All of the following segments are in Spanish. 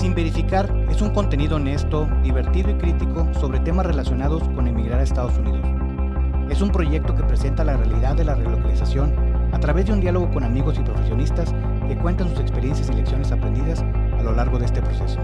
Sin Verificar es un contenido honesto, divertido y crítico sobre temas relacionados con emigrar a Estados Unidos. Es un proyecto que presenta la realidad de la relocalización a través de un diálogo con amigos y profesionistas que cuentan sus experiencias y lecciones aprendidas a lo largo de este proceso.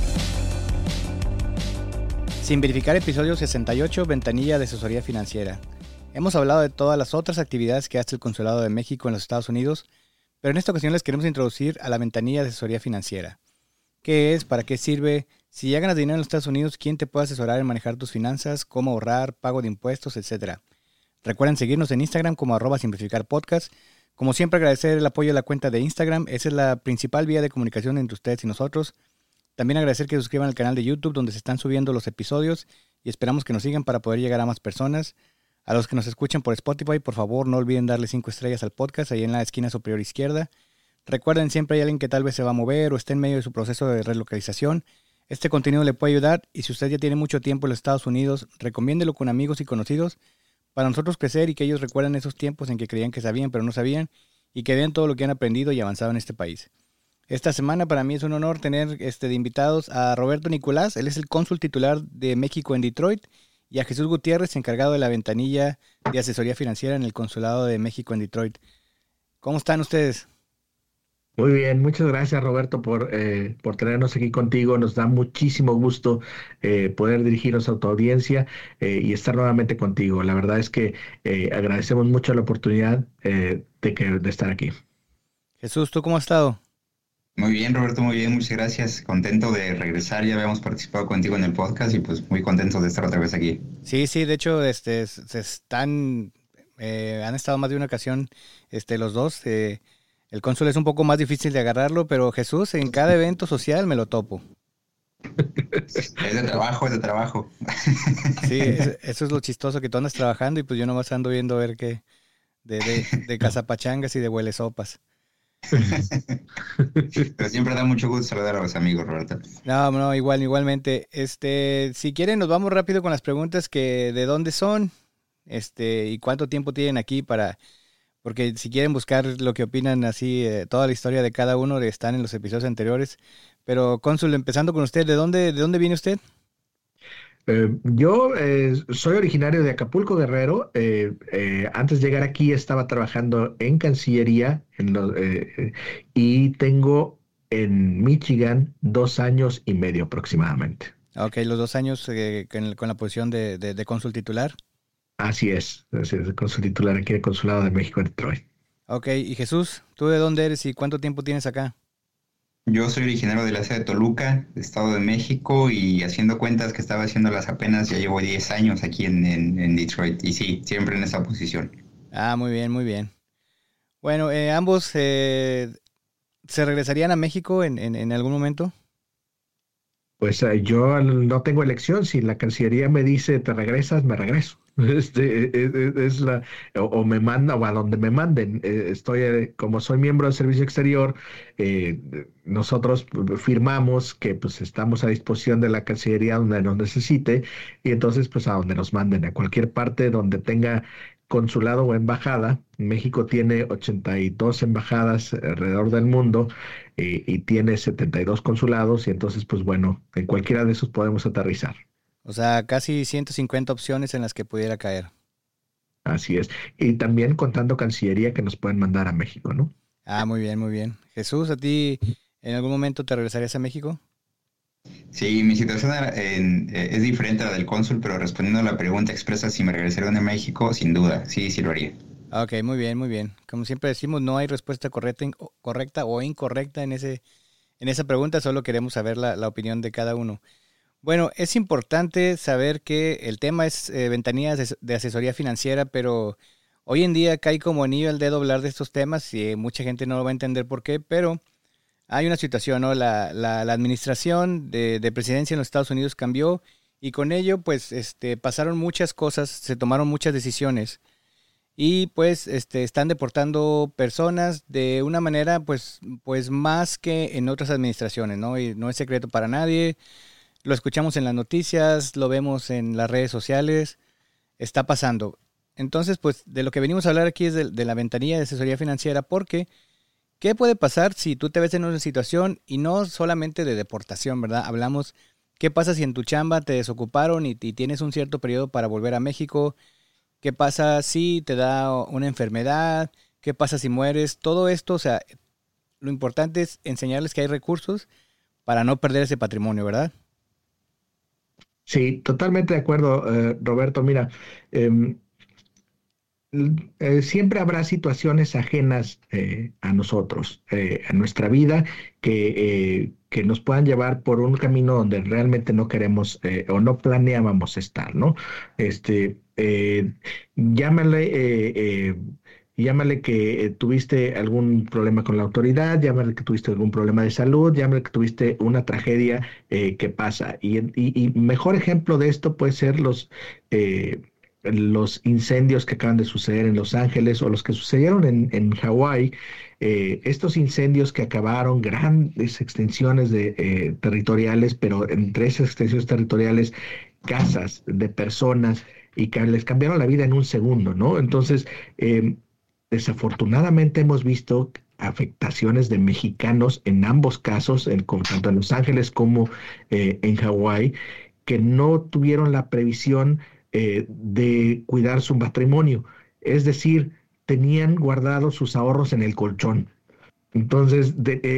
Sin Verificar, episodio 68, Ventanilla de Asesoría Financiera. Hemos hablado de todas las otras actividades que hace el Consulado de México en los Estados Unidos, pero en esta ocasión les queremos introducir a la Ventanilla de Asesoría Financiera. ¿Qué es? ¿Para qué sirve? Si ya ganas dinero en los Estados Unidos, ¿quién te puede asesorar en manejar tus finanzas? ¿Cómo ahorrar? ¿Pago de impuestos? Etcétera. Recuerden seguirnos en Instagram como @simplificarpodcast. Como siempre, agradecer el apoyo de la cuenta de Instagram. Esa es la principal vía de comunicación entre ustedes y nosotros. También agradecer que se suscriban al canal de YouTube donde se están subiendo los episodios y esperamos que nos sigan para poder llegar a más personas. A los que nos escuchan por Spotify, por favor no olviden darle 5 estrellas al podcast ahí en la esquina superior izquierda. Recuerden, siempre hay alguien que tal vez se va a mover o esté en medio de su proceso de relocalización. Este contenido le puede ayudar y si usted ya tiene mucho tiempo en los Estados Unidos, recomiéndelo con amigos y conocidos para nosotros crecer y que ellos recuerden esos tiempos en que creían que sabían pero no sabían y que vean todo lo que han aprendido y avanzado en este país. Esta semana para mí es un honor tener de invitados a Roberto Nicolás, él es el cónsul titular de México en Detroit, y a Jesús Gutiérrez, encargado de la ventanilla de asesoría financiera en el Consulado de México en Detroit. ¿Cómo están ustedes? Muy bien, muchas gracias Roberto por tenernos aquí contigo. Nos da muchísimo gusto poder dirigirnos a tu audiencia y estar nuevamente contigo. La verdad es que agradecemos mucho la oportunidad de estar aquí. Jesús, ¿tú cómo has estado? Muy bien, Roberto, muy bien, muchas gracias. Contento de regresar, ya habíamos participado contigo en el podcast y pues muy contento de estar otra vez aquí. Sí, de hecho, han estado más de una ocasión los dos. El cónsul es un poco más difícil de agarrarlo, pero Jesús en cada evento social me lo topo. Es de trabajo, es de trabajo. Sí, eso es lo chistoso, que tú andas trabajando y pues yo nomás ando viendo a ver qué de cazapachangas y de huelesopas. Pero siempre da mucho gusto saludar a los amigos, Roberto. No, igualmente. Si quieren nos vamos rápido con las preguntas que de dónde son, y cuánto tiempo tienen aquí porque si quieren buscar lo que opinan así, toda la historia de cada uno están en los episodios anteriores. Pero cónsul, empezando con usted, ¿de dónde viene usted? Yo soy originario de Acapulco, Guerrero. Antes de llegar aquí estaba trabajando en Cancillería y tengo en Michigan 2 años y medio aproximadamente. Ok, los 2 años con la posición de cónsul titular. Así es el cónsul titular aquí del Consulado de México en Detroit. Ok, y Jesús, ¿tú de dónde eres y cuánto tiempo tienes acá? Yo soy originario de la ciudad de Toluca, Estado de México, y haciendo cuentas que estaba haciéndolas apenas, ya llevo 10 años aquí en Detroit, y sí, siempre en esa posición. Ah, muy bien, muy bien. Bueno, ambos ¿se regresarían a México en algún momento? Pues yo no tengo elección. Si la Cancillería me dice te regresas, me regreso. O me manda o a donde me manden. Como soy miembro del Servicio Exterior, eh, nosotros firmamos que pues estamos a disposición de la Cancillería donde nos necesite y entonces pues a donde nos manden, a cualquier parte donde tenga consulado o embajada. México tiene 82 embajadas alrededor del mundo y tiene 72 consulados y entonces pues bueno, en cualquiera de esos podemos aterrizar. O sea, casi 150 opciones en las que pudiera caer. Así es. Y también contando Cancillería que nos pueden mandar a México, ¿no? Ah, muy bien, muy bien. Jesús, ¿a ti en algún momento te regresarías a México? Sí, mi situación es diferente a la del cónsul, pero respondiendo a la pregunta expresa si me regresaría a México, sin duda, sí, sí lo haría. Ok, muy bien, muy bien. Como siempre decimos, no hay respuesta correcta o incorrecta en esa pregunta, solo queremos saber la opinión de cada uno. Bueno, es importante saber que el tema es ventanillas de asesoría financiera, pero hoy en día cae como anillo al dedo hablar de estos temas y mucha gente no lo va a entender por qué, pero hay una situación, ¿no? La administración de presidencia en los Estados Unidos cambió y con ello pues pasaron muchas cosas, se tomaron muchas decisiones y pues están deportando personas de una manera pues más que en otras administraciones, ¿no? Y no es secreto para nadie. Lo escuchamos en las noticias, lo vemos en las redes sociales, está pasando. Entonces, pues de lo que venimos a hablar aquí es de la ventanilla de asesoría financiera, porque ¿Qué puede pasar si tú te ves en una situación y no solamente de deportación, ¿verdad? Hablamos, ¿qué pasa si en tu chamba te desocuparon y tienes un cierto periodo para volver a México? ¿Qué pasa si te da una enfermedad? ¿Qué pasa si mueres? Todo esto, o sea, lo importante es enseñarles que hay recursos para no perder ese patrimonio, ¿verdad? Sí, totalmente de acuerdo, Roberto. Mira, em, siempre habrá situaciones ajenas a nosotros, a nuestra vida, que nos puedan llevar por un camino donde realmente no queremos o no planeábamos estar, ¿no? Llámale, llámale que tuviste algún problema con la autoridad, llámale que tuviste algún problema de salud, llámale que tuviste una tragedia que pasa. Y mejor ejemplo de esto puede ser los incendios que acaban de suceder en Los Ángeles o los que sucedieron en Hawái, estos incendios que acabaron grandes extensiones territoriales, pero entre esas extensiones territoriales, casas de personas y que les cambiaron la vida en un segundo, ¿no? Entonces, desafortunadamente hemos visto afectaciones de mexicanos en ambos casos, tanto en Los Ángeles como en Hawái, que no tuvieron la previsión de cuidar su patrimonio. Es decir, tenían guardados sus ahorros en el colchón. Entonces,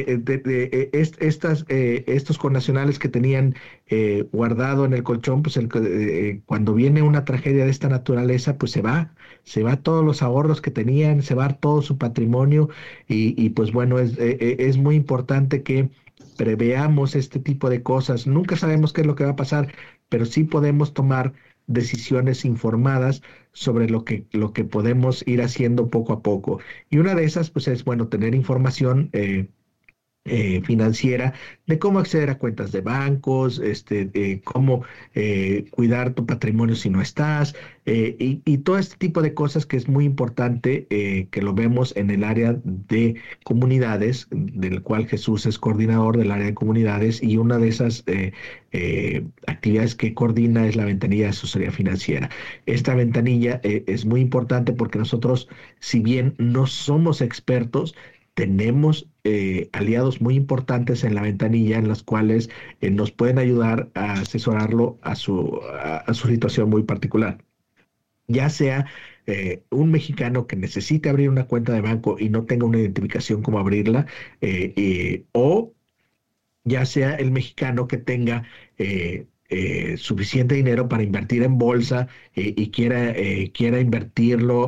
estos connacionales que tenían guardado en el colchón, pues cuando viene una tragedia de esta naturaleza, pues se va todos los ahorros que tenían, se va todo su patrimonio y pues bueno, es muy importante que preveamos este tipo de cosas. Nunca sabemos qué es lo que va a pasar, pero sí podemos tomar decisiones informadas sobre lo que podemos ir haciendo poco a poco. Y una de esas, pues es, bueno, tener información financiera de cómo acceder a cuentas de bancos, cómo cuidar tu patrimonio si no estás, y todo este tipo de cosas que es muy importante que lo vemos en el área de comunidades, del cual Jesús es coordinador del área de comunidades, y una de esas actividades que coordina es la ventanilla de asesoría financiera. Esta ventanilla es muy importante porque nosotros, si bien no somos expertos, tenemos aliados muy importantes en la ventanilla en las cuales nos pueden ayudar a asesorarlo a su situación muy particular. Ya sea un mexicano que necesite abrir una cuenta de banco y no tenga una identificación como abrirla, o ya sea el mexicano que tenga suficiente dinero para invertir en bolsa y quiera invertirlo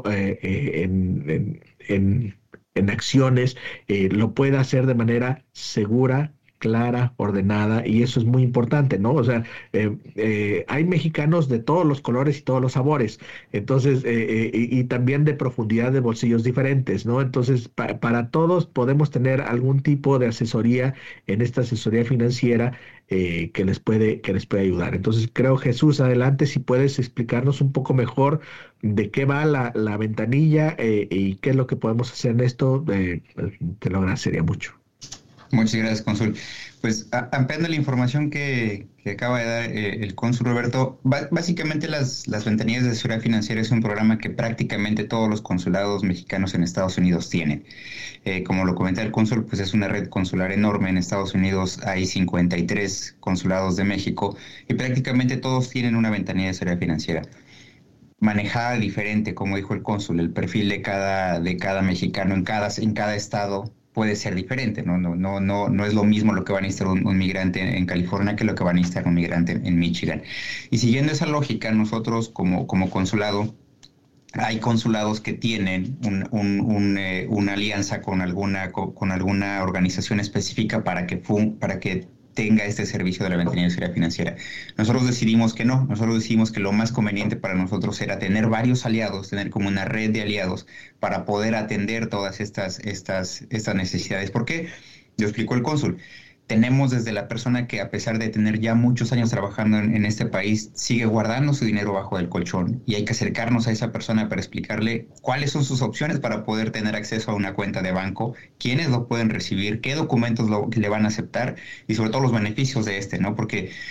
en acciones, lo pueda hacer de manera segura, clara, ordenada, y eso es muy importante, ¿no? O sea, hay mexicanos de todos los colores y todos los sabores, entonces, y también de profundidad de bolsillos diferentes, ¿no? Entonces, para todos podemos tener algún tipo de asesoría en esta asesoría financiera que les puede ayudar. Entonces, creo, Jesús, adelante, si puedes explicarnos un poco mejor de qué va la ventanilla y qué es lo que podemos hacer en esto, te lo agradecería mucho. Muchas gracias, cónsul. Pues ampliando la información que acaba de dar el cónsul Roberto, básicamente las ventanillas de asesoría financiera es un programa que prácticamente todos los consulados mexicanos en Estados Unidos tienen. Como lo comenta el cónsul, pues es una red consular enorme. En Estados Unidos hay 53 consulados de México y prácticamente todos tienen una ventanilla de asesoría financiera. Manejada diferente, como dijo el cónsul, el perfil de cada mexicano en cada estado puede ser diferente, no es lo mismo lo que va a necesitar un migrante en California que lo que va a necesitar un migrante en Michigan. Y siguiendo esa lógica, nosotros como consulado, hay consulados que tienen una alianza con alguna organización específica para que tenga este servicio de la ventanilla de asesoría financiera. Nosotros decidimos que no, nosotros decidimos que lo más conveniente para nosotros era tener varios aliados, tener como una red de aliados para poder atender todas estas necesidades. ¿Por qué? Lo explicó el cónsul. Tenemos desde la persona que, a pesar de tener ya muchos años trabajando en este país, sigue guardando su dinero bajo el colchón, y hay que acercarnos a esa persona para explicarle cuáles son sus opciones para poder tener acceso a una cuenta de banco, quiénes lo pueden recibir, qué documentos le van a aceptar y sobre todo los beneficios de ¿no? Porque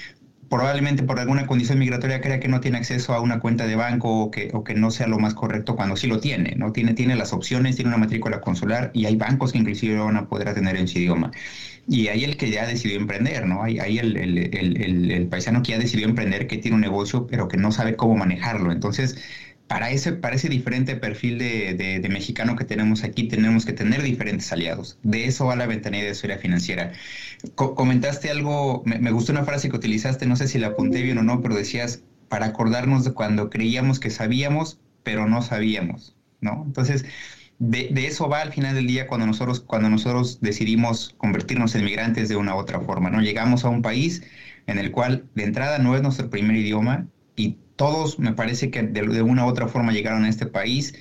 probablemente por alguna condición migratoria crea que no tiene acceso a una cuenta de banco o que no sea lo más correcto cuando sí lo tiene, ¿no? Tiene las opciones, tiene una matrícula consular y hay bancos que inclusive lo van a poder atender en su idioma. Y ahí el que ya decidió emprender, ¿no? Ahí el paisano que ya decidió emprender, que tiene un negocio, pero que no sabe cómo manejarlo. Entonces, para ese diferente perfil de mexicano que tenemos aquí, tenemos que tener diferentes aliados. De eso va la ventanilla de asesoría financiera. Comentaste algo, me gustó una frase que utilizaste, no sé si la apunté bien o no, pero decías, para acordarnos de cuando creíamos que sabíamos, pero no sabíamos, ¿no? Entonces, de eso va al final del día cuando nosotros decidimos convertirnos en migrantes de una u otra forma, ¿no? Llegamos a un país en el cual de entrada no es nuestro primer idioma y todos me parece que de una u otra forma llegaron a este país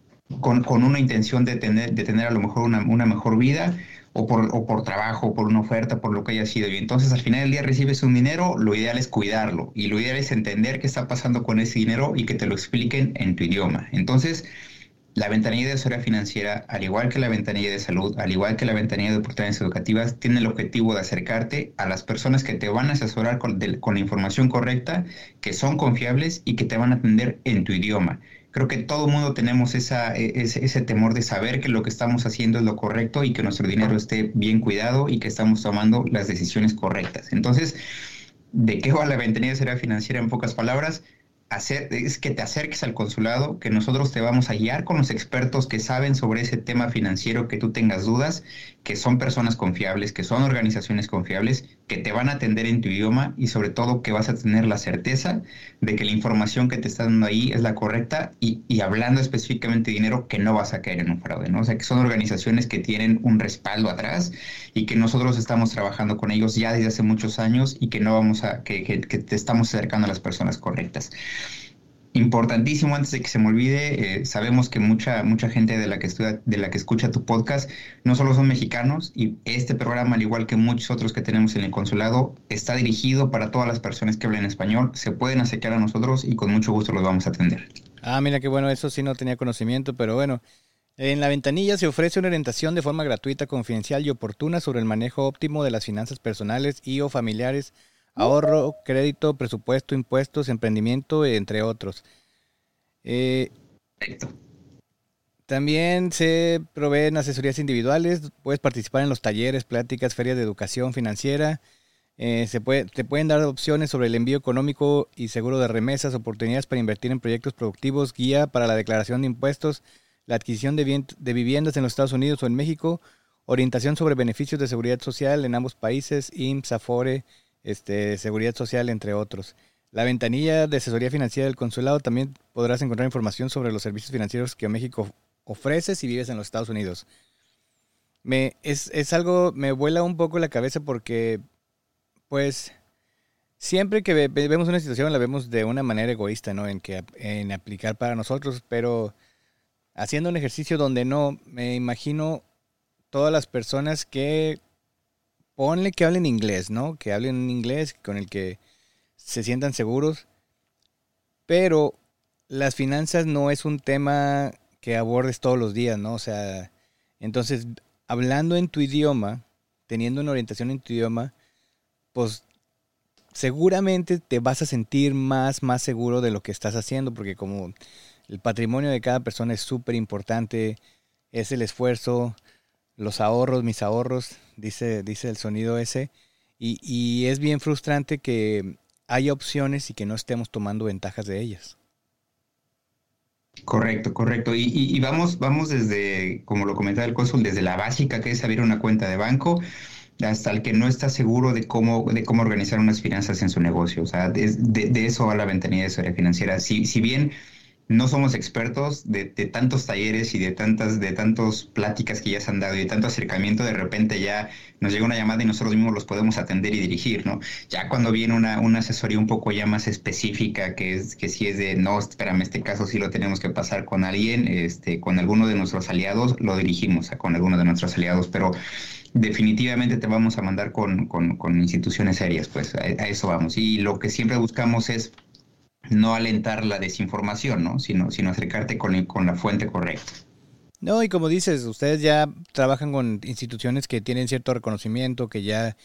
con una intención de tener a lo mejor una mejor vida o por trabajo, o por una oferta, por lo que haya sido. Y entonces al final del día recibes un dinero, lo ideal es cuidarlo y lo ideal es entender qué está pasando con ese dinero y que te lo expliquen en tu idioma. Entonces, la ventanilla de asesoría financiera, al igual que la ventanilla de salud, al igual que la ventanilla de oportunidades educativas, tiene el objetivo de acercarte a las personas que te van a asesorar con la información correcta, que son confiables y que te van a atender en tu idioma. Creo que todo el mundo tenemos ese temor de saber que lo que estamos haciendo es lo correcto y que nuestro dinero esté bien cuidado y que estamos tomando las decisiones correctas. Entonces, ¿de qué va la ventanilla de asesoría financiera en pocas palabras? Es que te acerques al consulado, que nosotros te vamos a guiar con los expertos que saben sobre ese tema financiero, que tú tengas dudas, que son personas confiables, que son organizaciones confiables, que te van a atender en tu idioma y sobre todo que vas a tener la certeza de que la información que te están dando ahí es la correcta y hablando específicamente de dinero, que no vas a caer en un fraude, ¿no? O sea, que son organizaciones que tienen un respaldo atrás y que nosotros estamos trabajando con ellos ya desde hace muchos años y que no vamos a, que te estamos acercando a las personas correctas. Importantísimo, antes de que se me olvide, sabemos que mucha gente de la que escucha tu podcast no solo son mexicanos y este programa, al igual que muchos otros que tenemos en el consulado, está dirigido para todas las personas que hablan español. Se pueden acercar a nosotros y con mucho gusto los vamos a atender. Ah, mira qué bueno, eso sí no tenía conocimiento, pero bueno. En la ventanilla se ofrece una orientación de forma gratuita, confidencial y oportuna sobre el manejo óptimo de las finanzas personales y o familiares, ahorro, crédito, presupuesto, impuestos, emprendimiento, entre otros. También se proveen asesorías individuales, puedes participar en los talleres, pláticas, ferias de educación financiera, te pueden dar opciones sobre el envío económico y seguro de remesas, oportunidades para invertir en proyectos productivos, guía para la declaración de impuestos, la adquisición de viviendas en los Estados Unidos o en México, orientación sobre beneficios de seguridad social en ambos países, IMSS, Afore, seguridad social, entre otros. La ventanilla de asesoría financiera del consulado también podrás encontrar información sobre los servicios financieros que México ofrece si vives en los Estados Unidos. Es algo, me vuela un poco la cabeza porque, pues, siempre que vemos una situación la vemos de una manera egoísta, ¿no? En aplicar para nosotros, pero haciendo un ejercicio donde no, me imagino todas las personas que ponle que hablen inglés, ¿no? Que hablen inglés con el que se sientan seguros. Pero las finanzas no es un tema que abordes todos los días, ¿no? O sea, entonces, hablando en tu idioma, teniendo una orientación en tu idioma, pues seguramente te vas a sentir más seguro de lo que estás haciendo, porque como el patrimonio de cada persona es súper importante, es el esfuerzo, los ahorros, mis ahorros, dice el sonido ese, y es bien frustrante que haya opciones y que no estemos tomando ventajas de ellas. Correcto. Y vamos desde, como lo comentaba el cónsul, desde la básica, que es abrir una cuenta de banco, hasta el que no está seguro de cómo organizar unas finanzas en su negocio. O sea, de eso va la ventanilla de asesoría financiera. Si bien no somos expertos de tantos talleres y de tantas pláticas que ya se han dado y de tanto acercamiento, de repente ya nos llega una llamada y nosotros mismos los podemos atender y dirigir, ¿no? Ya cuando viene una asesoría un poco ya más específica, que si es de, no, espérame, este caso sí lo tenemos que pasar con alguien, con alguno de nuestros aliados, lo dirigimos con alguno de nuestros aliados, pero definitivamente te vamos a mandar con instituciones serias, pues a eso vamos. Y lo que siempre buscamos es no alentar la desinformación, ¿no? Sino acercarte con la fuente correcta. No, y como dices, ustedes ya trabajan con instituciones que tienen cierto reconocimiento, que ya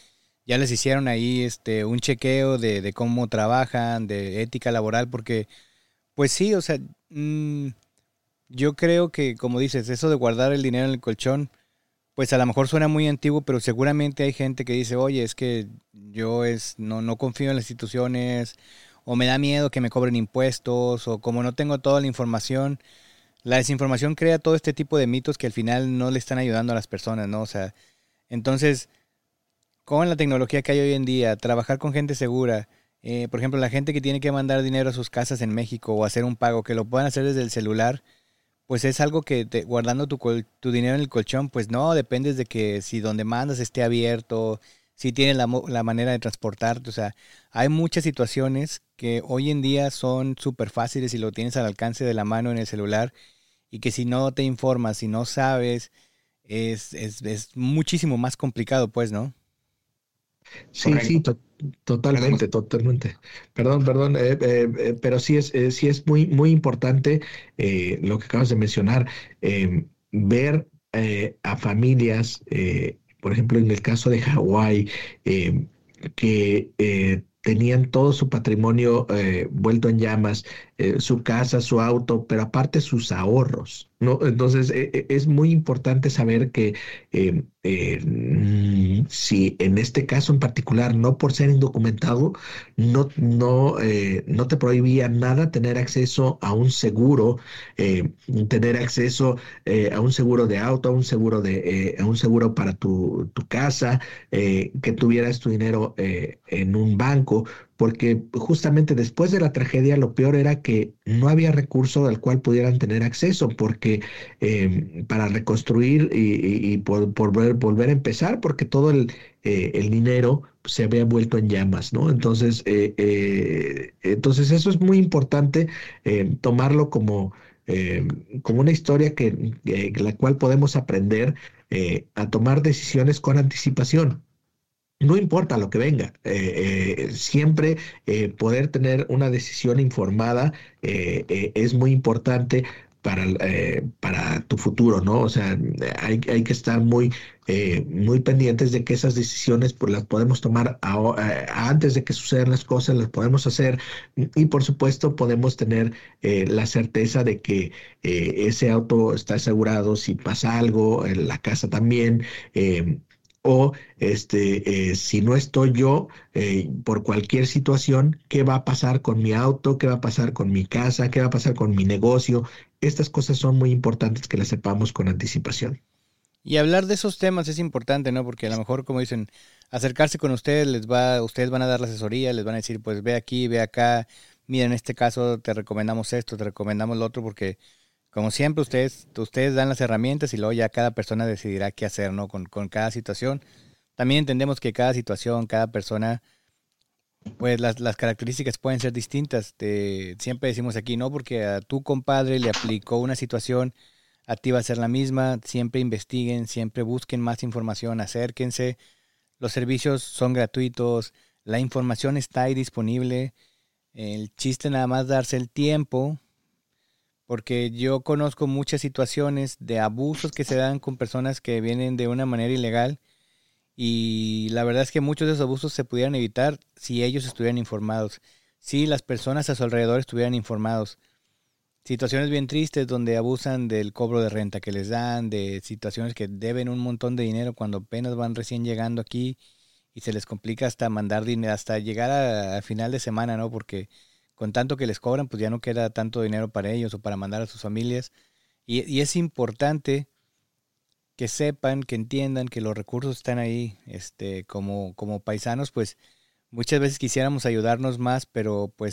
ya les hicieron ahí un chequeo de cómo trabajan, de ética laboral, porque pues sí, o sea, yo creo que, como dices, eso de guardar el dinero en el colchón, pues a lo mejor suena muy antiguo, pero seguramente hay gente que dice, oye, es que no confío en las instituciones, o me da miedo que me cobren impuestos, o como no tengo toda la información. La desinformación crea todo este tipo de mitos que al final no le están ayudando a las personas, ¿no? O sea, entonces, con la tecnología que hay hoy en día, trabajar con gente segura, por ejemplo, la gente que tiene que mandar dinero a sus casas en México o hacer un pago, que lo puedan hacer desde el celular, pues es algo que guardando tu dinero en el colchón, pues no, dependes de que si donde mandas esté abierto, si tienes la manera de transportarte, o sea, hay muchas situaciones que hoy en día son súper fáciles y lo tienes al alcance de la mano en el celular y que si no te informas, si no sabes, es muchísimo más complicado, pues, ¿no? Sí, sí, Correcto. Perdón. totalmente, totalmente. Perdón, pero sí es muy, muy importante lo que acabas de mencionar, ver a familias, por ejemplo, en el caso de Hawái, que tenían todo su patrimonio vuelto en llamas, su casa, su auto, pero aparte sus ahorros, ¿no? Entonces, es muy importante saber que si en este caso en particular, no por ser indocumentado, no te prohibía nada tener acceso a un seguro, tener acceso a un seguro de auto, a un seguro para tu casa, que tuvieras tu dinero en un banco, porque justamente después de la tragedia lo peor era que no había recurso al cual pudieran tener acceso, porque para reconstruir y volver a empezar, porque todo el dinero se había vuelto en llamas, ¿no? Entonces eso es muy importante, tomarlo como una historia la cual podemos aprender a tomar decisiones con anticipación. No importa lo que venga, siempre poder tener una decisión informada es muy importante para tu futuro, ¿no? O sea, hay que estar muy pendientes de que esas decisiones pues, las podemos tomar antes de que sucedan las cosas, las podemos hacer y por supuesto podemos tener la certeza de que ese auto está asegurado si pasa algo, en la casa también. O si no estoy yo por cualquier situación, ¿qué va a pasar con mi auto? ¿Qué va a pasar con mi casa? ¿Qué va a pasar con mi negocio? Estas cosas son muy importantes que las sepamos con anticipación. Y hablar de esos temas es importante, ¿no? Porque a lo mejor, como dicen, acercarse con ustedes, ustedes van a dar la asesoría, les van a decir, pues ve aquí, ve acá, mira, en este caso te recomendamos esto, te recomendamos lo otro, porque como siempre ustedes dan las herramientas y luego ya cada persona decidirá qué hacer, ¿no? Con cada situación. También entendemos que cada situación, cada persona, pues las características pueden ser distintas. Siempre decimos aquí, no porque a tu compadre le aplicó una situación, a ti va a ser la misma. Siempre investiguen, siempre busquen más información, acérquense. Los servicios son gratuitos, la información está ahí disponible. El chiste nada más darse el tiempo, porque yo conozco muchas situaciones de abusos que se dan con personas que vienen de una manera ilegal y la verdad es que muchos de esos abusos se pudieran evitar si ellos estuvieran informados, si las personas a su alrededor estuvieran informados. Situaciones bien tristes donde abusan del cobro de renta que les dan, de situaciones que deben un montón de dinero cuando apenas van recién llegando aquí y se les complica hasta mandar dinero, hasta llegar a final de semana, ¿no? Porque con tanto que les cobran, pues ya no queda tanto dinero para ellos o para mandar a sus familias. Y es importante que sepan, que entiendan que los recursos están ahí, como paisanos, pues muchas veces quisiéramos ayudarnos más, pero pues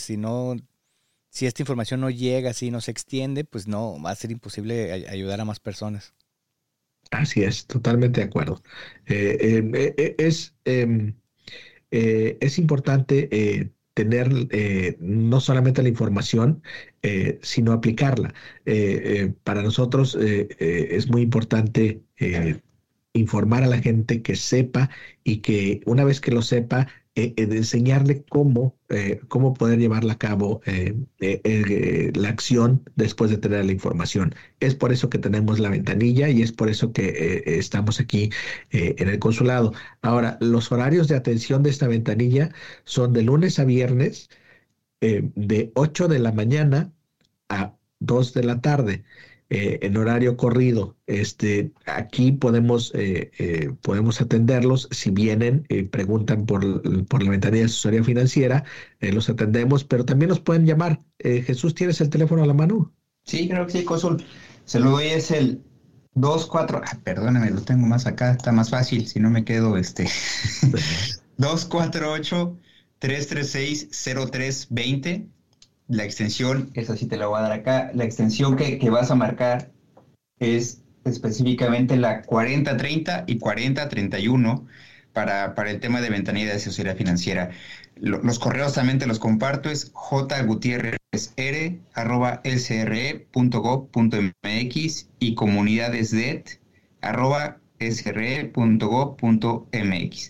si esta información no llega, si no se extiende, pues no, va a ser imposible ayudar a más personas. Así es, totalmente de acuerdo. Es importante tener no solamente la información, sino aplicarla. Para nosotros es muy importante informar a la gente que sepa y que una vez que lo sepa, de enseñarle cómo poder llevarla a cabo la acción después de tener la información. Es por eso que tenemos la ventanilla y es por eso que estamos aquí en el consulado. Ahora, los horarios de atención de esta ventanilla son de lunes a viernes, de 8 de la mañana a 2 de la tarde, en horario corrido. Aquí podemos atenderlos. Si vienen, preguntan por la ventanilla de asesoría financiera, los atendemos, pero también nos pueden llamar. Jesús, ¿tienes el teléfono a la mano? Sí, creo que sí, Cónsul. Se lo doy, es el 24, perdóname, lo tengo más acá, está más fácil, si no me quedo 248-336-0320. La extensión, esa sí te la voy a dar acá. La extensión que vas a marcar es específicamente la 4030 y 4031 para el tema de ventanilla de asesoría financiera. Los correos también te los comparto, es jgutierrezr@sre.gov.mx y comunidadesdet@sre.gov.mx.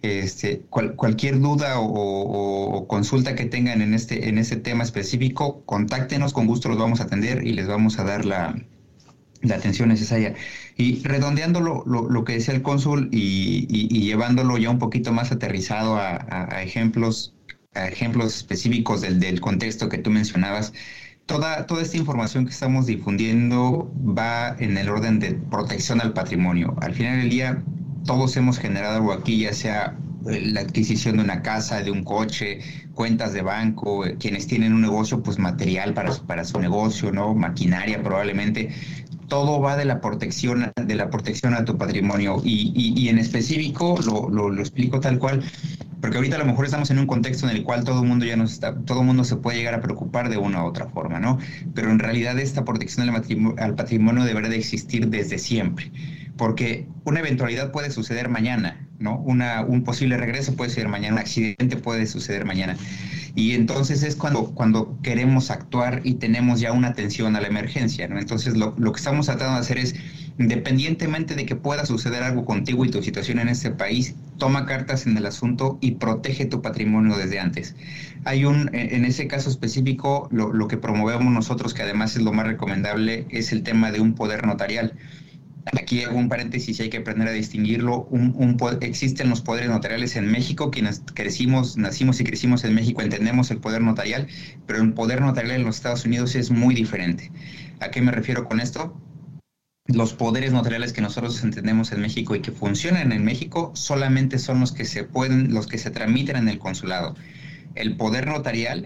Cualquier duda o consulta que tengan en este tema específico, contáctenos, con gusto los vamos a atender y les vamos a dar la atención necesaria. Y redondeando lo que decía el cónsul y llevándolo ya un poquito más aterrizado a ejemplos específicos del contexto que tú mencionabas, toda esta información que estamos difundiendo va en el orden de protección al patrimonio. Al final del día, todos hemos generado algo aquí, ya sea la adquisición de una casa, de un coche, cuentas de banco, quienes tienen un negocio, pues material para su negocio, ¿no? Maquinaria probablemente. Todo va de la protección a tu patrimonio y en específico lo explico tal cual, porque ahorita a lo mejor estamos en un contexto en el cual todo el mundo se puede llegar a preocupar de una u otra forma, ¿no? Pero en realidad esta protección al patrimonio debería de existir desde siempre, porque una eventualidad puede suceder mañana, ¿no? Un posible regreso puede ser mañana, un accidente puede suceder mañana. Y entonces es cuando queremos actuar y tenemos ya una atención a la emergencia, ¿no? Entonces lo que estamos tratando de hacer es, independientemente de que pueda suceder algo contigo y tu situación en este país, toma cartas en el asunto y protege tu patrimonio desde antes. En ese caso específico, lo que promovemos nosotros, que además es lo más recomendable, es el tema de un poder notarial. Aquí hago un paréntesis y hay que aprender a distinguirlo. Existen los poderes notariales en México. Quienes nacimos y crecimos en México entendemos el poder notarial, pero el poder notarial en los Estados Unidos es muy diferente. ¿A qué me refiero con esto? Los poderes notariales que nosotros entendemos en México y que funcionan en México solamente son los que se tramitan en el consulado. El poder notarial,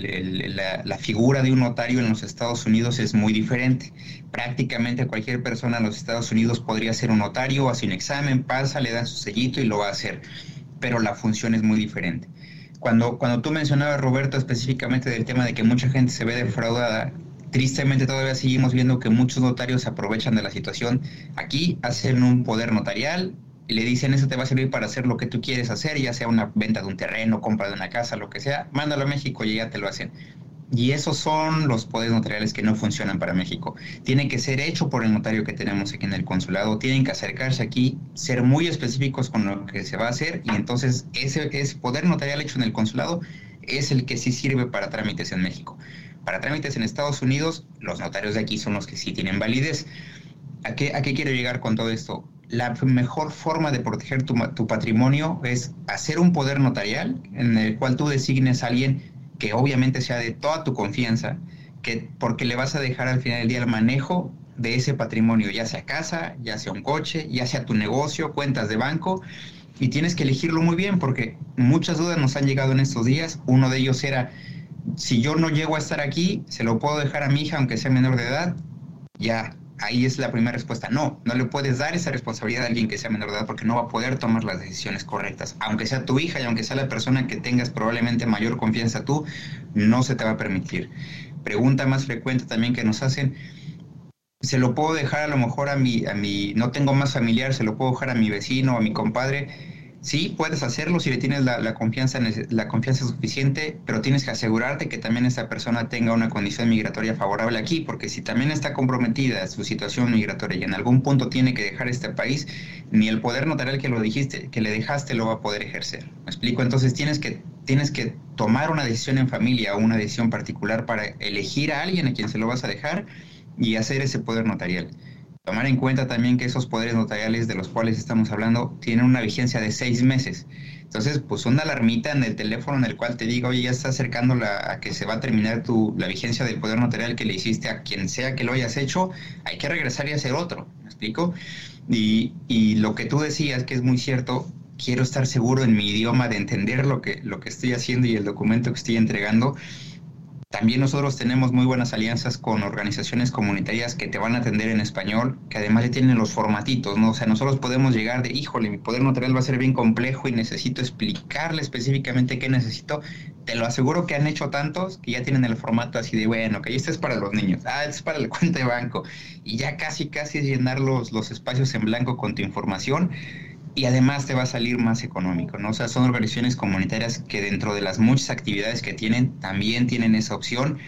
la figura de un notario en los Estados Unidos es muy diferente. Prácticamente cualquier persona en los Estados Unidos podría ser un notario, hace un examen, pasa, le dan su sellito y lo va a hacer. Pero la función es muy diferente. Cuando tú mencionabas, Roberto, específicamente del tema de que mucha gente se ve defraudada, tristemente todavía seguimos viendo que muchos notarios se aprovechan de la situación. Aquí hacen un poder notarial y le dicen, eso te va a servir para hacer lo que tú quieres hacer, ya sea una venta de un terreno, compra de una casa, lo que sea, mándalo a México y ya te lo hacen. Y esos son los poderes notariales que no funcionan para México. Tienen que ser hecho por el notario que tenemos aquí en el consulado, tienen que acercarse aquí, ser muy específicos con lo que se va a hacer, y entonces ese poder notarial hecho en el consulado es el que sí sirve para trámites en México. Para trámites en Estados Unidos, los notarios de aquí son los que sí tienen validez. ¿A qué quiero llegar con todo esto? La mejor forma de proteger tu patrimonio es hacer un poder notarial en el cual tú designes a alguien que obviamente sea de toda tu confianza, porque le vas a dejar al final del día el manejo de ese patrimonio, ya sea casa, ya sea un coche, ya sea tu negocio, cuentas de banco, y tienes que elegirlo muy bien porque muchas dudas nos han llegado en estos días. Uno de ellos era, si yo no llego a estar aquí, ¿se lo puedo dejar a mi hija aunque sea menor de edad? Ya. Ahí es la primera respuesta. No le puedes dar esa responsabilidad a alguien que sea menor de edad porque no va a poder tomar las decisiones correctas. Aunque sea tu hija y aunque sea la persona que tengas probablemente mayor confianza tú, no se te va a permitir. Pregunta más frecuente también que nos hacen, ¿se lo puedo dejar a lo mejor a mi no tengo más familiar, se lo puedo dejar a mi vecino o a mi compadre? Sí, puedes hacerlo si le tienes la confianza suficiente, pero tienes que asegurarte que también esa persona tenga una condición migratoria favorable aquí, porque si también está comprometida su situación migratoria y en algún punto tiene que dejar este país, ni el poder notarial que le dejaste lo va a poder ejercer. ¿Me explico? Entonces tienes que tomar una decisión en familia o una decisión particular para elegir a alguien a quien se lo vas a dejar y hacer ese poder notarial. Tomar en cuenta también que esos poderes notariales de los cuales estamos hablando tienen una vigencia de 6 meses. Entonces, pues una alarmita en el teléfono en el cual te diga, oye, ya está acercando a que se va a terminar la vigencia del poder notarial que le hiciste a quien sea que lo hayas hecho, hay que regresar y hacer otro. ¿Me explico? Y lo que tú decías, que es muy cierto, quiero estar seguro en mi idioma de entender lo que estoy haciendo y el documento que estoy entregando. También nosotros tenemos muy buenas alianzas con organizaciones comunitarias que te van a atender en español, que además ya tienen los formatitos, ¿no? O sea, nosotros podemos llegar de, híjole, mi poder notarial va a ser bien complejo y necesito explicarle específicamente qué necesito. Te lo aseguro que han hecho tantos que ya tienen el formato así de, bueno, que este es para los niños, este es para la cuenta de banco. Y ya casi es llenar los espacios en blanco con tu información. Y además te va a salir más económico, ¿no? O sea, son organizaciones comunitarias que dentro de las muchas actividades que tienen, también tienen esa opción.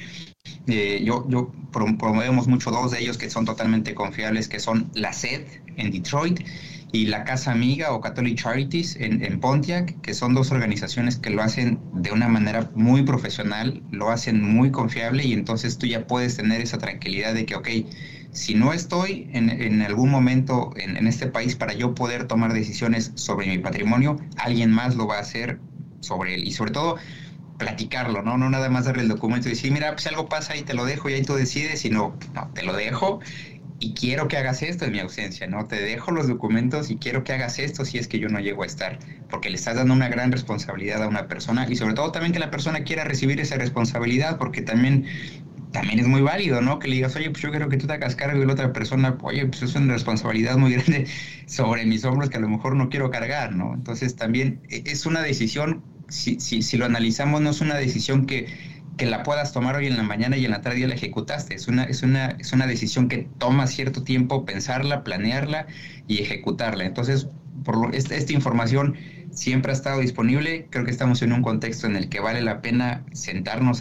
Yo promovemos mucho dos de ellos que son totalmente confiables, que son la SED en Detroit y la Casa Amiga o Catholic Charities en Pontiac, que son dos organizaciones que lo hacen de una manera muy profesional, lo hacen muy confiable y entonces tú ya puedes tener esa tranquilidad de que, ok, si no estoy en algún momento en este país para yo poder tomar decisiones sobre mi patrimonio, alguien más lo va a hacer sobre él. Y sobre todo, platicarlo, ¿no? No nada más darle el documento y decir, mira, pues si algo pasa ahí te lo dejo y ahí tú decides, sino, no, te lo dejo y quiero que hagas esto en mi ausencia, ¿no? Te dejo los documentos y quiero que hagas esto si es que yo no llego a estar, porque le estás dando una gran responsabilidad a una persona y sobre todo también que la persona quiera recibir esa responsabilidad, porque también es muy válido, ¿no? Que le digas, oye, pues yo quiero que tú te hagas cargo y la otra persona, oye, pues es una responsabilidad muy grande sobre mis hombros que a lo mejor no quiero cargar, ¿no? Entonces también es una decisión, si lo analizamos, no es una decisión que la puedas tomar hoy en la mañana y en la tarde ya la ejecutaste. Es una decisión que toma cierto tiempo pensarla, planearla y ejecutarla. Entonces, esta información siempre ha estado disponible. Creo que estamos en un contexto en el que vale la pena sentarnos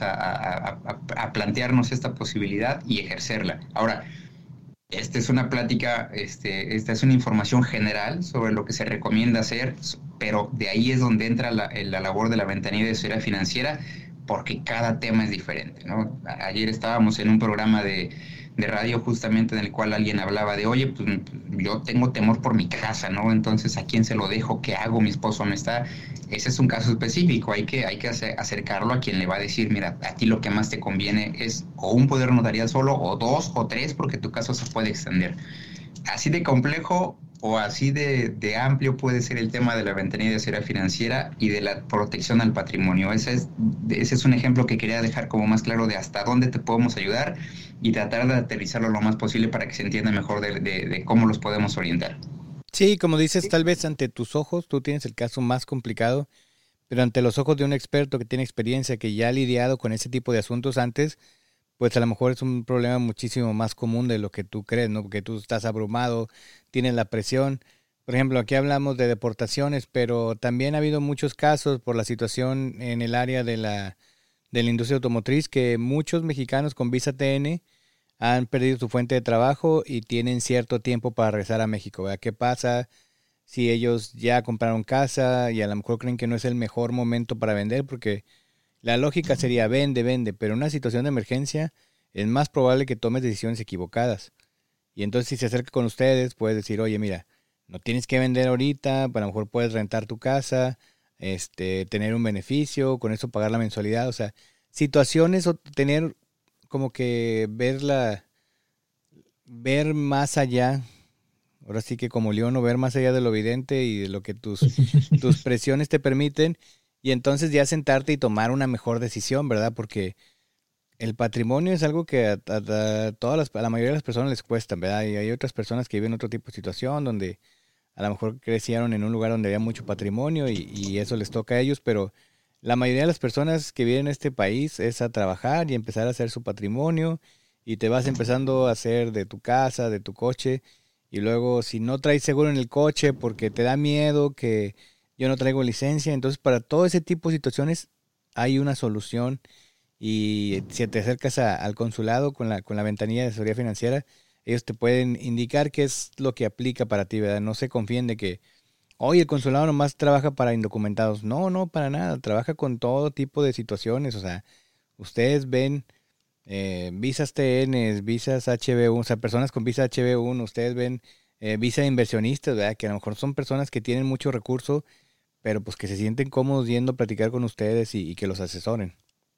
a plantearnos esta posibilidad y ejercerla. Ahora, esta es una plática, esta es una información general sobre lo que se recomienda hacer, pero de ahí es donde entra la labor de la ventanilla de asesoría financiera, porque cada tema es diferente, ¿no? Ayer estábamos en un programa de radio justamente en el cual alguien hablaba de, oye, pues yo tengo temor por mi casa, ¿no? Entonces, ¿a quién se lo dejo? ¿Qué hago? Mi esposo no está. Ese es un caso específico, hay que acercarlo a quien le va a decir, mira, a ti lo que más te conviene es o un poder notarial solo, o dos, o tres, porque tu caso se puede extender. Así de complejo o así de amplio puede ser el tema de la ventanilla de asesoría financiera y de la protección al patrimonio. Ese es un ejemplo que quería dejar como más claro de hasta dónde te podemos ayudar y tratar de aterrizarlo lo más posible para que se entienda mejor de cómo los podemos orientar. Sí, como dices, tal vez ante tus ojos tú tienes el caso más complicado, pero ante los ojos de un experto que tiene experiencia, que ya ha lidiado con ese tipo de asuntos antes, pues a lo mejor es un problema muchísimo más común de lo que tú crees, ¿no? Porque tú estás abrumado, tienes la presión. Por ejemplo, aquí hablamos de deportaciones, pero también ha habido muchos casos por la situación en el área de la industria automotriz que muchos mexicanos con visa TN han perdido su fuente de trabajo y tienen cierto tiempo para regresar a México, ¿verdad? ¿Qué pasa si ellos ya compraron casa y a lo mejor creen que no es el mejor momento para vender? Porque la lógica sería vende, pero en una situación de emergencia es más probable que tomes decisiones equivocadas. Y entonces si se acerca con ustedes, puedes decir, oye, mira, no tienes que vender ahorita, a lo mejor puedes rentar tu casa, tener un beneficio, con eso pagar la mensualidad. O sea, situaciones o tener como que ver más allá, ahora sí que como león, o ver más allá de lo evidente y de lo que tus presiones te permiten, y entonces ya sentarte y tomar una mejor decisión, ¿verdad? Porque el patrimonio es algo que a la mayoría de las personas les cuesta, ¿verdad? Y hay otras personas que viven otro tipo de situación donde a lo mejor crecieron en un lugar donde había mucho patrimonio y eso les toca a ellos, pero la mayoría de las personas que viven en este país es a trabajar y empezar a hacer su patrimonio, y te vas empezando a hacer de tu casa, de tu coche, y luego si no traes seguro en el coche porque te da miedo que yo no traigo licencia. Entonces, para todo ese tipo de situaciones hay una solución. Y si te acercas al consulado con la ventanilla de asesoría financiera, ellos te pueden indicar qué es lo que aplica para ti, ¿verdad? No se confíen de que, oye, el consulado nomás trabaja para indocumentados. No, no, para nada. Trabaja con todo tipo de situaciones. O sea, ustedes ven visas TN, visas HB1, o sea, personas con visa HB1, ustedes ven visa de inversionistas, ¿verdad? Que a lo mejor son personas que tienen mucho recurso, pero pues que se sienten cómodos yendo a platicar con ustedes y que los asesoren.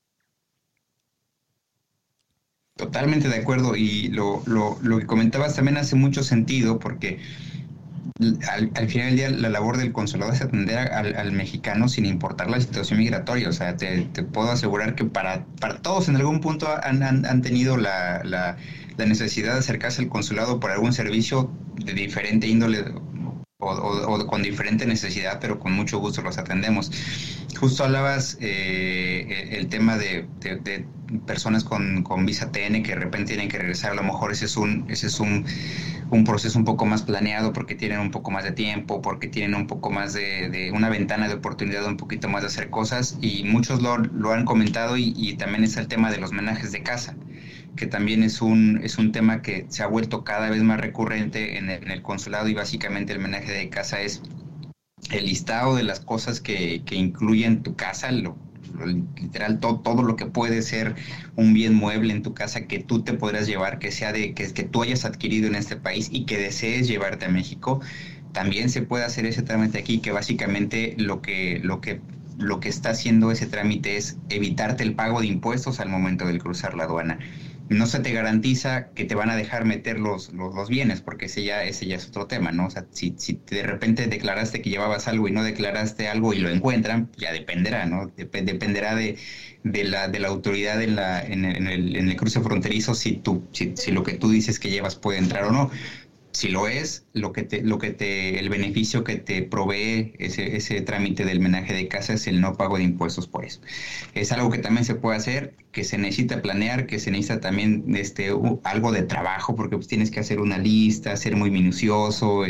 Totalmente de acuerdo, y lo que comentabas también hace mucho sentido, porque al final del día la labor del consulado es atender al mexicano sin importar la situación migratoria. O sea, te puedo asegurar que para todos en algún punto han tenido la necesidad de acercarse al consulado por algún servicio de diferente índole o con diferente necesidad, pero con mucho gusto los atendemos. Justo hablabas el tema de personas con visa TN que de repente tienen que regresar. A lo mejor ese es un proceso un poco más planeado, porque tienen un poco más de tiempo, porque tienen un poco más de una ventana de oportunidad, un poquito más de hacer cosas, y muchos lo han comentado, y también está el tema de los menajes de casa, que también es un tema que se ha vuelto cada vez más recurrente en el consulado, y básicamente el menaje de casa es el listado de las cosas que incluyen tu casa, literal todo lo que puede ser un bien mueble en tu casa que tú te podrás llevar, que sea que tú hayas adquirido en este país y que desees llevarte a México. También se puede hacer ese trámite aquí, que básicamente lo que está haciendo ese trámite es evitarte el pago de impuestos al momento de cruzar la aduana. No se te garantiza que te van a dejar meter los bienes, porque ese ya es otro tema, ¿no? O sea, si de repente declaraste que llevabas algo y no declaraste algo y lo encuentran, ya dependerá, ¿no? Dependerá de la autoridad en el cruce fronterizo, si lo que tú dices que llevas puede entrar o no. Si lo es, el beneficio que te provee ese trámite del menaje de casa es el no pago de impuestos por eso. Es algo que también se puede hacer, que se necesita planear, que se necesita también algo de trabajo, porque pues tienes que hacer una lista, ser muy minucioso,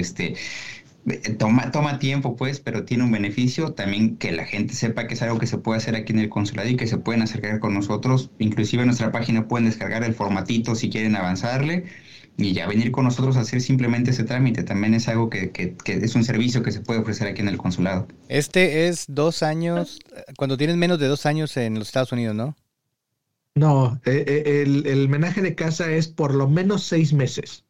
toma tiempo, pues, pero tiene un beneficio también, que la gente sepa que es algo que se puede hacer aquí en el consulado y que se pueden acercar con nosotros. Inclusive en nuestra página pueden descargar el formatito si quieren avanzarle, y ya venir con nosotros a hacer simplemente ese trámite. También es algo que es un servicio que se puede ofrecer aquí en el consulado. Este es 2 años, cuando tienes menos de 2 años en los Estados Unidos, ¿no? No, el menaje de casa es por lo menos 6 meses.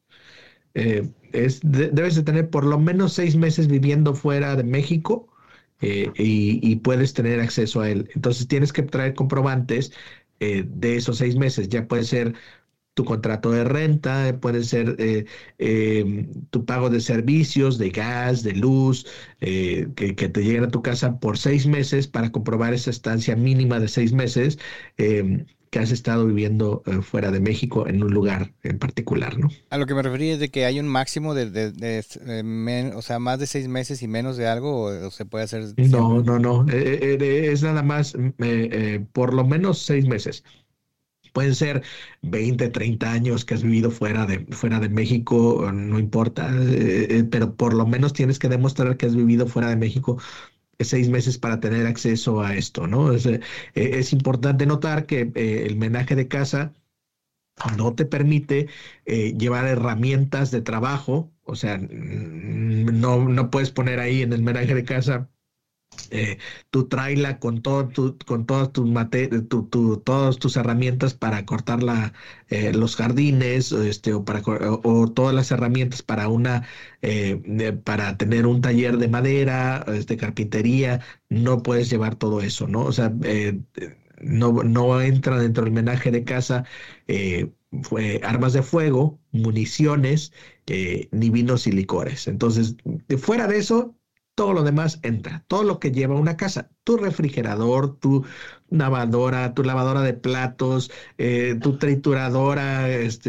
Debes de tener por lo menos 6 meses viviendo fuera de México, y puedes tener acceso a él. Entonces tienes que traer comprobantes de esos 6 meses. Ya puede ser tu contrato de renta, puede ser tu pago de servicios, de gas, de luz, que te lleguen a tu casa por 6 meses, para comprobar esa estancia mínima de 6 meses que has estado viviendo fuera de México en un lugar en particular, ¿no? A lo que me refería es de que hay un máximo o sea, más de 6 meses y menos de algo, o se puede hacer siempre. No. Es nada más por lo menos 6 meses. Pueden ser 20, 30 años que has vivido fuera de México, no importa, pero por lo menos tienes que demostrar que has vivido fuera de México 6 meses para tener acceso a esto, ¿no? Es importante notar que el menaje de casa no te permite llevar herramientas de trabajo. O sea, no puedes poner ahí en el menaje de casa tu tráela con todas todas tus herramientas para cortar los jardines, o todas las herramientas para tener un taller de madera, carpintería. No puedes llevar todo eso, ¿no? O sea, no entra dentro del menaje de casa armas de fuego, municiones, ni vinos y licores. Entonces, fuera de eso, todo lo demás entra, todo lo que lleva una casa, tu refrigerador, tu lavadora de platos, tu trituradora,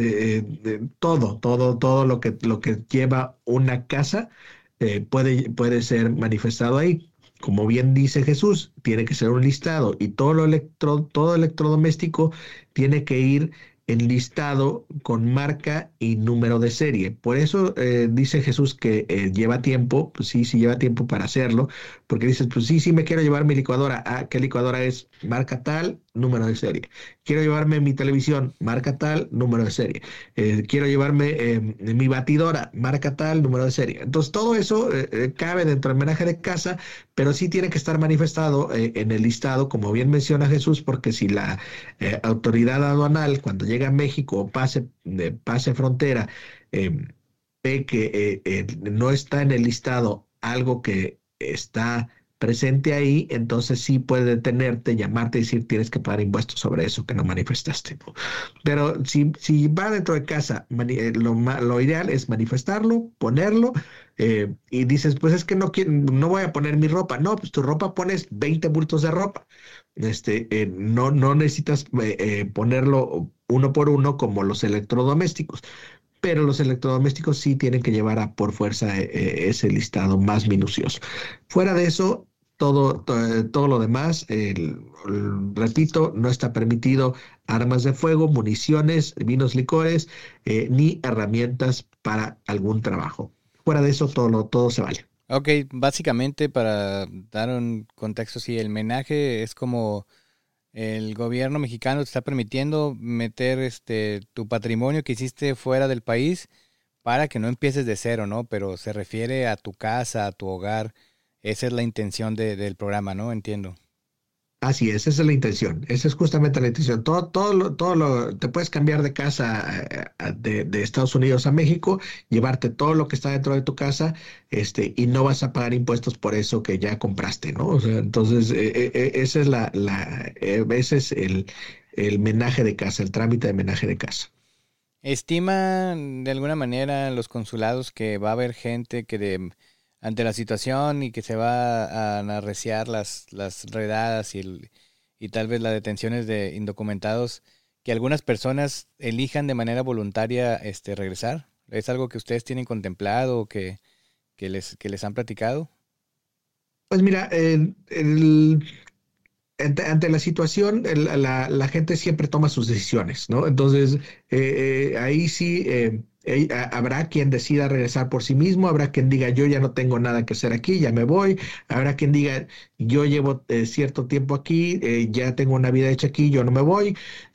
todo lo que lleva una casa puede ser manifestado ahí. Como bien dice Jesús, tiene que ser un listado, y todo electrodoméstico tiene que ir enlistado con marca y número de serie. Por eso dice Jesús que lleva tiempo, pues sí, sí lleva tiempo para hacerlo, porque dices, pues sí, sí me quiero llevar mi licuadora. Ah, ¿qué licuadora es? Marca tal, número de serie. Quiero llevarme mi televisión, marca tal, número de serie. Quiero llevarme mi batidora, marca tal, número de serie. Entonces todo eso cabe dentro del menaje de casa, pero sí tiene que estar manifestado en el listado, como bien menciona Jesús, porque si la autoridad aduanal, cuando llega a México o pase frontera, eh, ve que no está en el listado algo que está presente ahí, entonces sí puede detenerte, llamarte y decir tienes que pagar impuestos sobre eso que no manifestaste, ¿no? Pero si va dentro de casa, lo ideal es manifestarlo, ponerlo, y dices, pues es que no quiero, no voy a poner mi ropa. No, pues tu ropa pones 20 bultos de ropa. No necesitas ponerlo uno por uno como los electrodomésticos, pero los electrodomésticos sí tienen que llevar por fuerza ese listado más minucioso. Fuera de eso, todo lo demás, repito, no está permitido armas de fuego, municiones, vinos, licores, ni herramientas para algún trabajo. Fuera de eso, todo se vale. Ok, básicamente para dar un contexto, sí, el menaje es como el gobierno mexicano te está permitiendo meter tu patrimonio que hiciste fuera del país para que no empieces de cero, ¿no? Pero se refiere a tu casa, a tu hogar. Esa es la intención del programa, ¿no? Entiendo. Así es, esa es la intención. Esa es justamente la intención. Te puedes cambiar de casa de Estados Unidos a México, llevarte todo lo que está dentro de tu casa, y no vas a pagar impuestos por eso que ya compraste, ¿no? O sea, entonces, esa es ese es el menaje de casa, el trámite de menaje de casa. ¿Estima de alguna manera los consulados que va a haber gente ante la situación y que se va a arreciar las redadas y tal vez las detenciones de indocumentados, que algunas personas elijan de manera voluntaria regresar? ¿Es algo que ustedes tienen contemplado o que les han platicado? Pues mira, ante la situación, la gente siempre toma sus decisiones, ¿no? Entonces, ahí sí habrá quien decida regresar por sí mismo, habrá quien diga, yo ya no tengo nada que hacer aquí, ya me voy, habrá quien diga, yo llevo cierto tiempo aquí, ya tengo una vida hecha aquí, yo no me voy.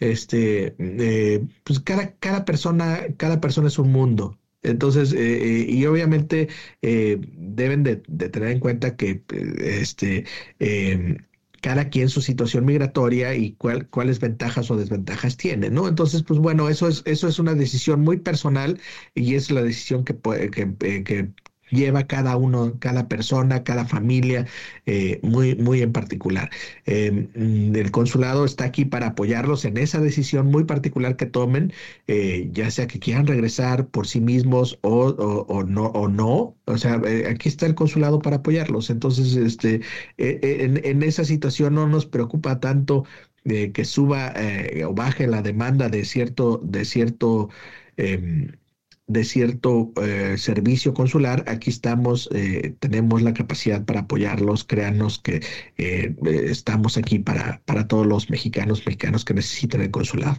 Pues cada persona es un mundo. Entonces, y obviamente deben de tener en cuenta que eh, cada quien su situación migratoria y cuáles ventajas o desventajas tiene, ¿no? Entonces, pues bueno, eso es una decisión muy personal y es la decisión que lleva cada uno, cada persona, cada familia, muy, muy en particular. El consulado está aquí para apoyarlos en esa decisión muy particular que tomen, ya sea que quieran regresar por sí mismos o no, o no. O sea, aquí está el consulado para apoyarlos. Entonces, en esa situación no nos preocupa tanto que suba o baje la demanda em, de cierto servicio consular. Aquí estamos, tenemos la capacidad para apoyarlos. Créanos que estamos aquí para todos los mexicanos que necesiten el consulado.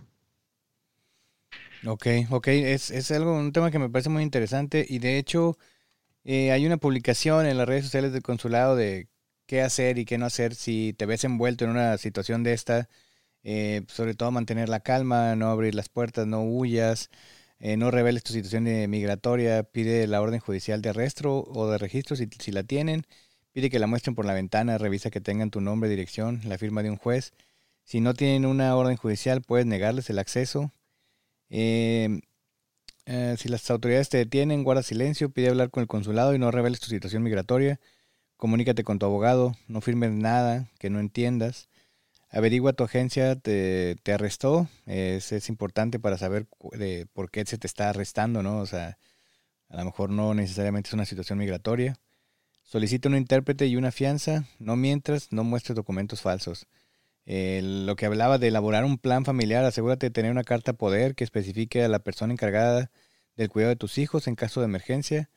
Ok, ok, es un tema que me parece muy interesante y de hecho hay una publicación en las redes sociales del consulado de qué hacer y qué no hacer si te ves envuelto en una situación de esta, sobre todo mantener la calma, no abrir las puertas, no huyas, no reveles tu situación migratoria, pide la orden judicial de arresto o de registro si la tienen, pide que la muestren por la ventana, revisa que tengan tu nombre, dirección, la firma de un juez. Si no tienen una orden judicial, puedes negarles el acceso. Eh, si las autoridades te detienen, guarda silencio, pide hablar con el consulado y no reveles tu situación migratoria. Comunícate con tu abogado, no firmes nada que no entiendas. Averigua tu agencia te arrestó. Es importante para saber por qué se te está arrestando, ¿no? O sea, a lo mejor no necesariamente es una situación migratoria. Solicita un intérprete y una fianza. No mientras, no muestres documentos falsos. Lo que hablaba de elaborar un plan familiar, asegúrate de tener una carta poder que especifique a la persona encargada del cuidado de tus hijos en caso de emergencia.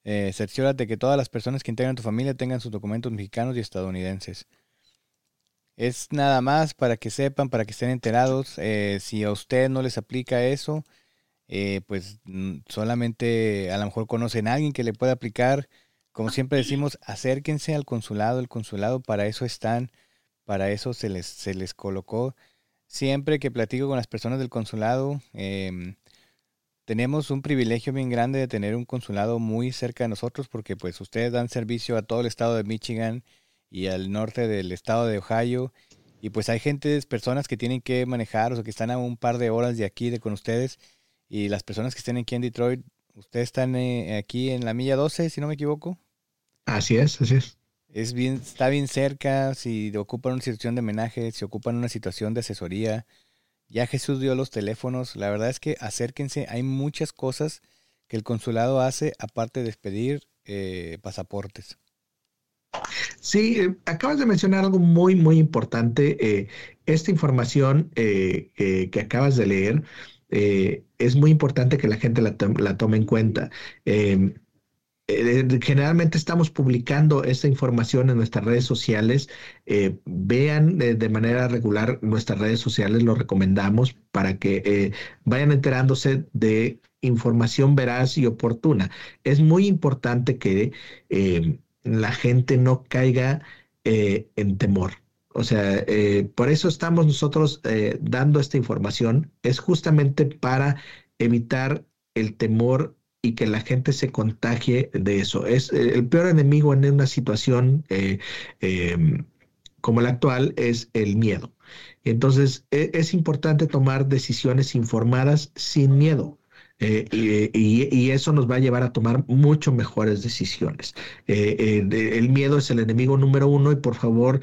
Cerciórate que todas las personas que integran tu familia tengan sus documentos mexicanos y estadounidenses. Es nada más para que sepan, para que estén enterados. Si a usted no les aplica eso, pues solamente a lo mejor conocen a alguien que le pueda aplicar. Como siempre decimos, acérquense al consulado. El consulado para eso están, para eso se les colocó. Siempre que platico con las personas del consulado, tenemos un privilegio bien grande de tener un consulado muy cerca de nosotros porque pues ustedes dan servicio a todo el estado de Michigan y al norte del estado de Ohio y pues hay personas que tienen que manejar o que están a un par de horas de aquí de con ustedes y las personas que estén aquí en Detroit, ustedes están aquí en la milla 12 si no me equivoco. Así es, así es. Está bien cerca, si ocupan una situación de homenaje, si ocupan una situación de asesoría. Ya Jesús dio los teléfonos. La verdad es que acérquense. Hay muchas cosas que el consulado hace aparte de expedir pasaportes. Sí, acabas de mencionar algo muy, muy importante. Esta información que acabas de leer es muy importante que la gente la tome en cuenta. Eh, Generalmente estamos publicando esta información en nuestras redes sociales. Vean de manera regular nuestras redes sociales, lo recomendamos para que vayan enterándose de información veraz y oportuna. Es muy importante que la gente no caiga en temor. O sea, por eso estamos nosotros dando esta información. Es justamente para evitar el temor y que la gente se contagie de eso. Es el peor enemigo en una situación eh, como la actual es el miedo. Entonces, es importante tomar decisiones informadas sin miedo. Y eso nos va a llevar a tomar mucho mejores decisiones. El miedo es el enemigo número uno y por favor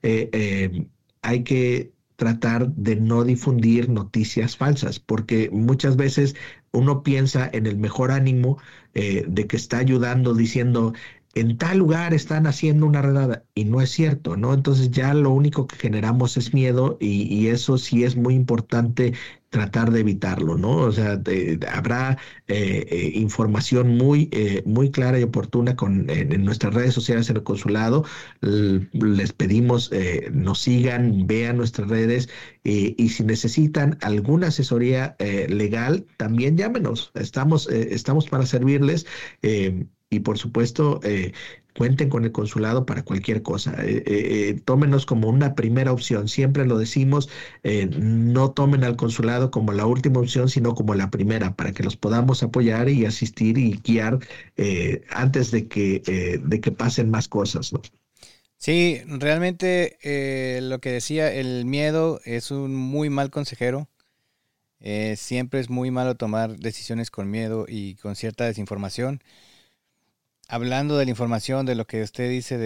hay que tratar de no difundir noticias falsas, porque muchas veces uno piensa en el mejor ánimo de que está ayudando diciendo, en tal lugar están haciendo una redada y no es cierto, ¿no? Entonces ya lo único que generamos es miedo y eso sí es muy importante tratar de evitarlo, ¿no? O sea, habrá información muy clara y oportuna en nuestras redes sociales en el consulado. Les pedimos nos sigan, vean nuestras redes y si necesitan alguna asesoría legal, también llámenos. Estamos para servirles. Y por supuesto, cuenten con el consulado para cualquier cosa. Tómenos como una primera opción. Siempre lo decimos, no tomen al consulado como la última opción, sino como la primera, para que los podamos apoyar y asistir y guiar antes de que pasen más cosas, ¿no? Sí, realmente lo que decía, el miedo es un muy mal consejero. Siempre es muy malo tomar decisiones con miedo y con cierta desinformación. Hablando de la información, de lo que usted dice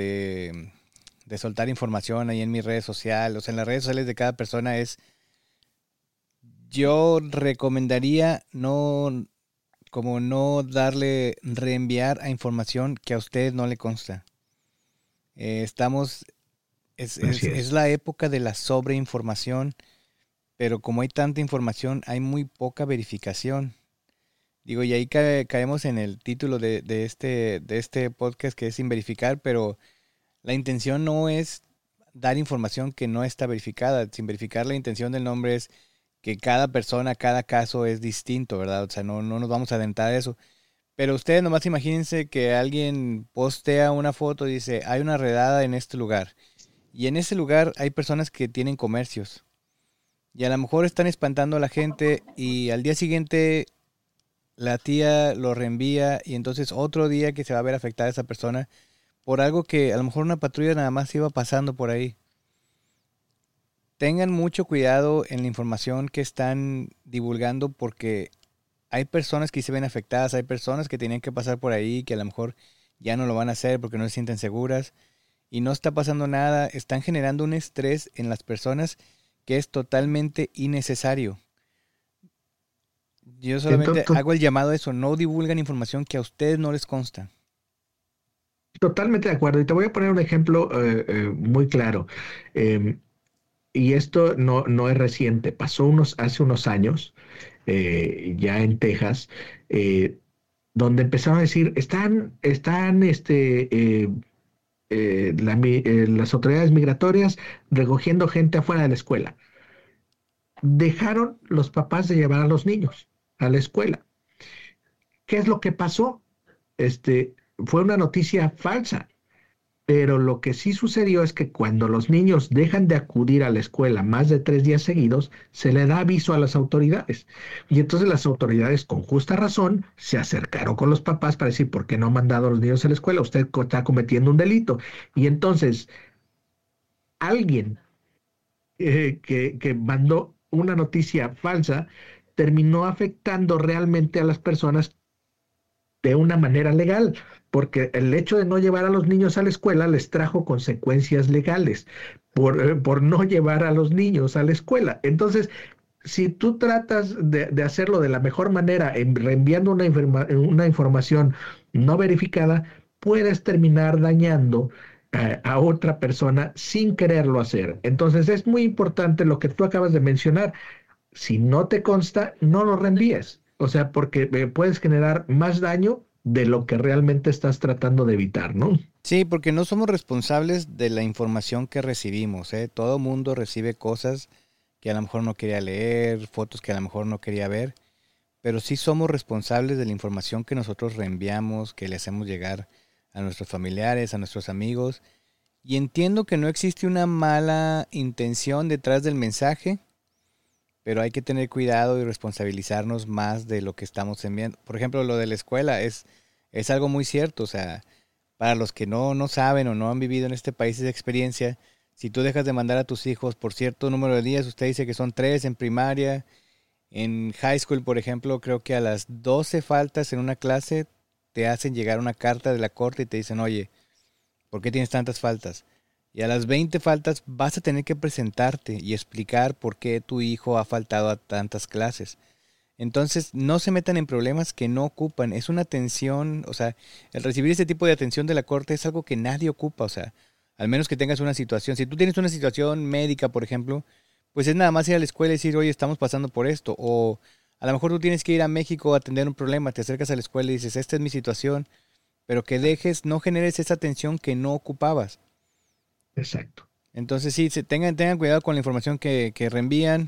de soltar información ahí en mis redes sociales, o sea, en las redes sociales de cada persona yo recomendaría no darle, reenviar a información que a usted no le consta. Estamos, Así es es. la época de la sobreinformación, pero como hay tanta información, hay muy poca verificación. Digo, y ahí caemos en el título de este podcast que es sin verificar, pero la intención no es dar información que no está verificada. Sin verificar, la intención del nombre es que cada persona, cada caso es distinto, ¿verdad? O sea, no nos vamos a adentrar a eso. Pero ustedes nomás imagínense que alguien postea una foto y dice, hay una redada en este lugar. Y en ese lugar hay personas que tienen comercios. Y a lo mejor están espantando a la gente y al día siguiente la tía lo reenvía y entonces otro día que se va a ver afectada esa persona por algo que a lo mejor una patrulla nada más iba pasando por ahí. Tengan mucho cuidado en la información que están divulgando porque hay personas que se ven afectadas, hay personas que tenían que pasar por ahí que a lo mejor ya no lo van a hacer porque no se sienten seguras y no está pasando nada, están generando un estrés en las personas que es totalmente innecesario. Yo solamente Entonces, hago el llamado a eso, no divulgan información que a ustedes no les consta. totalmente de acuerdo. Y te voy a poner un ejemplo muy claro. Eh, y esto no es reciente, pasó hace unos años, ya en Texas, eh, donde empezaron a decir, están las autoridades migratorias recogiendo gente afuera de la escuela. Dejaron los papás de llevar a los niños a la escuela. ¿Qué es lo que pasó? Fue una noticia falsa. Pero lo que sí sucedió es que cuando los niños dejan de acudir a la escuela más de 3 días seguidos, se le da aviso a las autoridades. Y entonces las autoridades, con justa razón, se acercaron con los papás para decir, ¿por qué no ha mandado a los niños a la escuela? Usted está cometiendo un delito. Y entonces alguien que mandó una noticia falsa terminó afectando realmente a las personas de una manera legal, porque el hecho de no llevar a los niños a la escuela les trajo consecuencias legales por no llevar a los niños a la escuela. Entonces, si tú tratas de hacerlo de la mejor manera, reenviando una información no verificada, puedes terminar dañando a otra persona sin quererlo hacer. Entonces, es muy importante lo que tú acabas de mencionar. Si no te consta, no lo reenvíes. O sea, porque puedes generar más daño de lo que realmente estás tratando de evitar, ¿no? Sí, porque no somos responsables de la información que recibimos, ¿eh? Todo mundo recibe cosas que a lo mejor no quería leer, fotos que a lo mejor no quería ver, pero sí somos responsables de la información que nosotros reenviamos, que le hacemos llegar a nuestros familiares, a nuestros amigos. Y entiendo que no existe una mala intención detrás del mensaje, pero hay que tener cuidado y responsabilizarnos más de lo que estamos enviando. Por ejemplo, lo de la escuela es algo muy cierto. O sea, para los que no saben o no han vivido en este país esa experiencia, si tú dejas de mandar a tus hijos por cierto número de días, usted dice que son 3 en primaria, en high school, por ejemplo, creo que a las 12 faltas en una clase te hacen llegar una carta de la corte y te dicen, oye, ¿por qué tienes tantas faltas? Y a las 20 faltas vas a tener que presentarte y explicar por qué tu hijo ha faltado a tantas clases. Entonces, no se metan en problemas que no ocupan. Es una atención, o sea, el recibir este tipo de atención de la corte es algo que nadie ocupa, o sea, al menos que tengas una situación. Si tú tienes una situación médica, por ejemplo, pues es nada más ir a la escuela y decir, oye, estamos pasando por esto. O a lo mejor tú tienes que ir a México a atender un problema, te acercas a la escuela y dices, esta es mi situación, pero que no generes esa atención que no ocupabas. Exacto. Entonces sí, tengan cuidado con la información que reenvían,